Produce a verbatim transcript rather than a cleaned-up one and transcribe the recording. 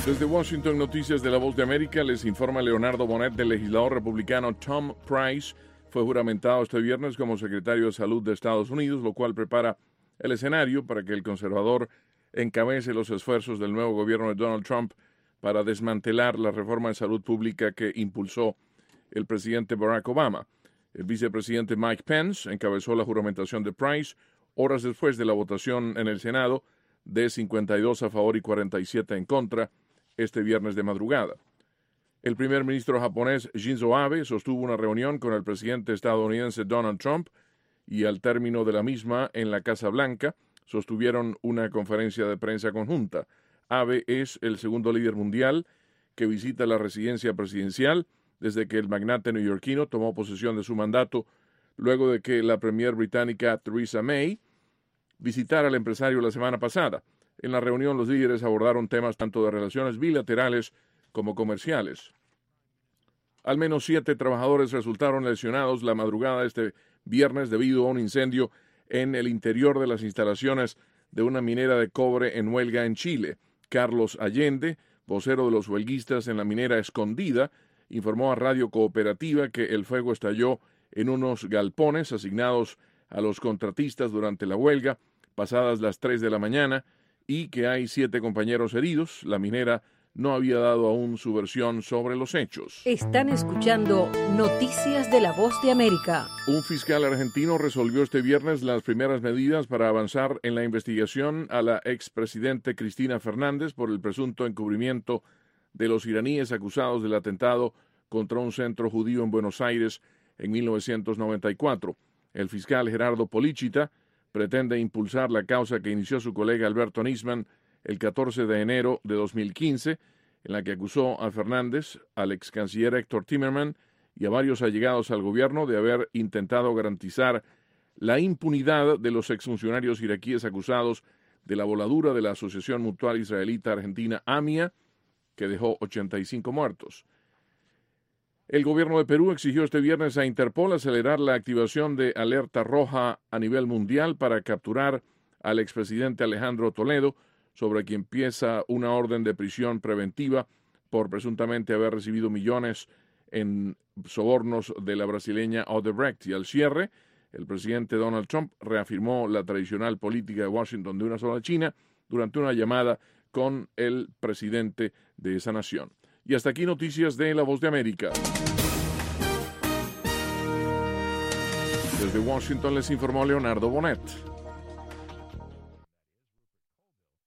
Desde Washington, Noticias de la Voz de América, les informa Leonardo Bonet. El legislador republicano Tom Price fue juramentado este viernes como secretario de Salud de Estados Unidos, lo cual prepara el escenario para que el conservador encabece los esfuerzos del nuevo gobierno de Donald Trump para desmantelar la reforma de salud pública que impulsó el presidente Barack Obama. El vicepresidente Mike Pence encabezó la juramentación de Price horas después de la votación en el Senado de cincuenta y dos a favor y cuarenta y siete en contra este viernes de madrugada. El primer ministro japonés Shinzo Abe sostuvo una reunión con el presidente estadounidense Donald Trump y al término de la misma en la Casa Blanca sostuvieron una conferencia de prensa conjunta. Abe es el segundo líder mundial que visita la residencia presidencial desde que el magnate neoyorquino tomó posesión de su mandato luego de que la premier británica Theresa May visitara al empresario la semana pasada. En la reunión los líderes abordaron temas tanto de relaciones bilaterales como comerciales. Al menos siete trabajadores resultaron lesionados la madrugada de este viernes debido a un incendio en el interior de las instalaciones de una minera de cobre en huelga en Chile. Carlos Allende, vocero de los huelguistas en la minera Escondida, informó a Radio Cooperativa que el fuego estalló en unos galpones asignados a los contratistas durante la huelga, pasadas las tres de la mañana, y que hay siete compañeros heridos. La minera no había dado aún su versión sobre los hechos. Están escuchando Noticias de la Voz de América. Un fiscal argentino resolvió este viernes las primeras medidas para avanzar en la investigación a la expresidente Cristina Fernández por el presunto encubrimiento de los iraníes acusados del atentado contra un centro judío en Buenos Aires en mil novecientos noventa y cuatro. El fiscal Gerardo Policita pretende impulsar la causa que inició su colega Alberto Nisman el catorce de enero de dos mil quince, en la que acusó a Fernández, al ex canciller Héctor Timerman y a varios allegados al gobierno de haber intentado garantizar la impunidad de los exfuncionarios iraquíes acusados de la voladura de la Asociación Mutual Israelita Argentina AMIA, que dejó ochenta y cinco muertos. El gobierno de Perú exigió este viernes a Interpol acelerar la activación de alerta roja a nivel mundial para capturar al expresidente Alejandro Toledo, sobre quien pesa una orden de prisión preventiva por presuntamente haber recibido millones en sobornos de la brasileña Odebrecht. Y al cierre, el presidente Donald Trump reafirmó la tradicional política de Washington de una sola China durante una llamada con el presidente de esa nación. Y hasta aquí Noticias de La Voz de América. Desde Washington les informó Leonardo Bonet.